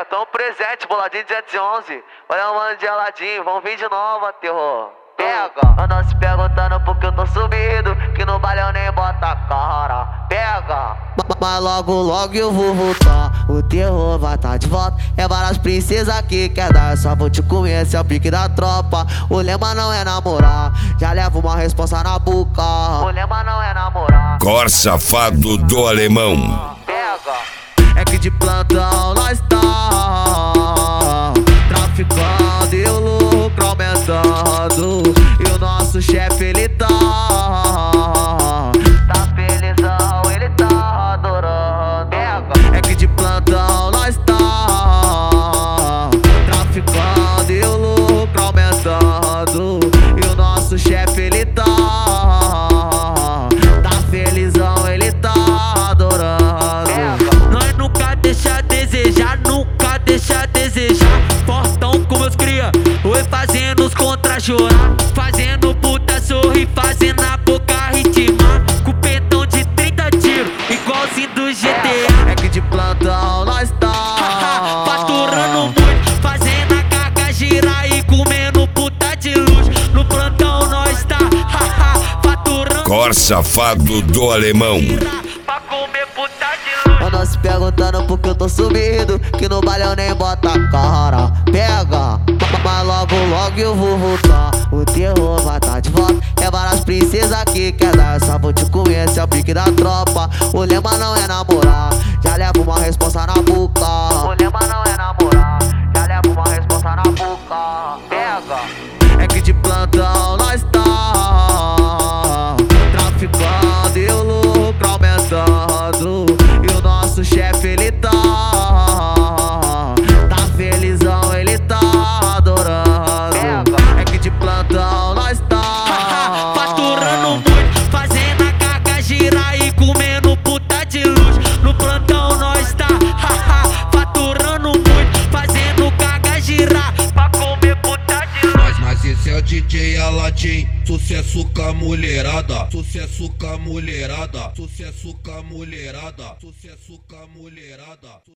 Pega, tão presente, boladinho 211. Olha o mano geladinho, vão vir de novo, terror. Pega, andam se perguntando por que eu tô sumido, que no baile eu nem boto a cara. Pega, mas logo eu vou voltar. O terror vai tá de volta. É várias princesas que quer dar, só vou te comer, esse é o pique da tropa. O lema não é namorar, já levo uma responsa na boca. O lema não é namorar. Cor safado do alemão. Pega, é que de plantão nós tá traficando e o lucro aumentando. E o nosso chefe ele tá felizão, ele tá adorando. Pega, é que de plantão nós tá traficando e o lucro aumentando. E o nosso chefe ele tá felizão, ele tá adorando. Nós nunca deixa a desejar, nunca deixa a desejar. Fortão com meus cria, oi fazendo os contra chorar, fazendo puta sorrir, fazendo a boca ritmar. Com pentão de 30 tiros, igualzinho do GTA. É que de plantão nós tá faturando muito, fazendo a carga girar e comendo puta de luz. No plantão nós tá faturando. Cor safado do alemão. Pra comer puta de luz. andam se perguntando por que eu tô sumido, que no baile eu nem boto a cara. Pega, mas logo eu vou voltar. O terror vai tá de volta. É várias princesas que quer dar, só vou te comer, esse é o pique da tropa. O lema não é namorar, já levo uma responsa na boca. o lema não é namorar, já levo uma responsa na boca. Pega, é que de plantão nós tá traficando e o lucro aumentando. E o nosso chefe ele tá felizão, ele tá adorando. É que de plantão nós tá faturando muito, fazendo a carga girar e comendo puta de luz. No plantão nós tá faturando muito, fazendo carga girar pra comer puta de luz. Mas esse é o DJ Aladim, sucesso com a mulherada, sucesso com a mulherada, sucesso com a mulherada, sucesso com a mulherada.